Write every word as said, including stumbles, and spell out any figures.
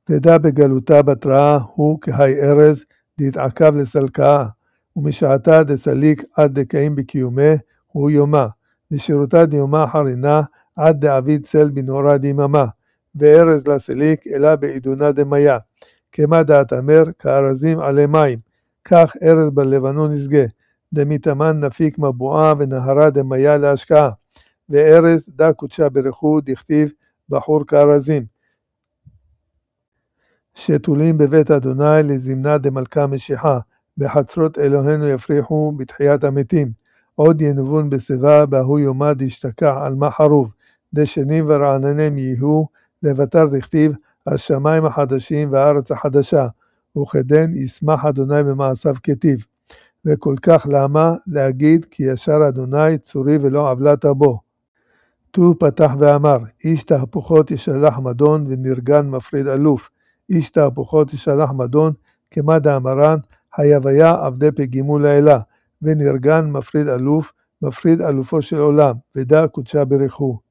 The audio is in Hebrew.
ודע בגלותה בתראה הוא כהי ארז דתעקב לסלקאה, ומשעתה דסליק עד דקאים בקיומה הוא יומה, ושירותה דיומה חרינה עד דעביד צל בנורא דיממה, וארז לסליק אלא בעידונה דמיה, כמה דעת אמר כארזים עלי מים, כך ארז בלבנון נסגה, דמיתמן נפיק מבועה ונהרה דמיה להשקעה, וארז דה קודשה ברכו דכתיב בחור כארזים, שתולים בבית אדוני לזמנה דמלכה משיחה, בחצרות אלוהינו יפריחו בתחיית המתים, עוד ינובון בשיבה בהוא יומא דשתקע על מה חרוב, דשנים ורעננים יהיו, לבטר דכתיב השמיים החדשים והארץ החדשה, וכדן ישמח אדוני במעשיו כתיב, וכל כך למה להגיד כי ישר אדוני צורי ולא עוולת בו. תו פתח ואמר, איש תהפוכות ישלח מדון ונרגן מפריד אלוף, איש תהפוכות ישלח מדון כמה דאמרן היוויה עבדי פגימו לאלה, ונרגן מפריד אלוף, מפריד אלופו של עולם, ודע קודשה ברכו.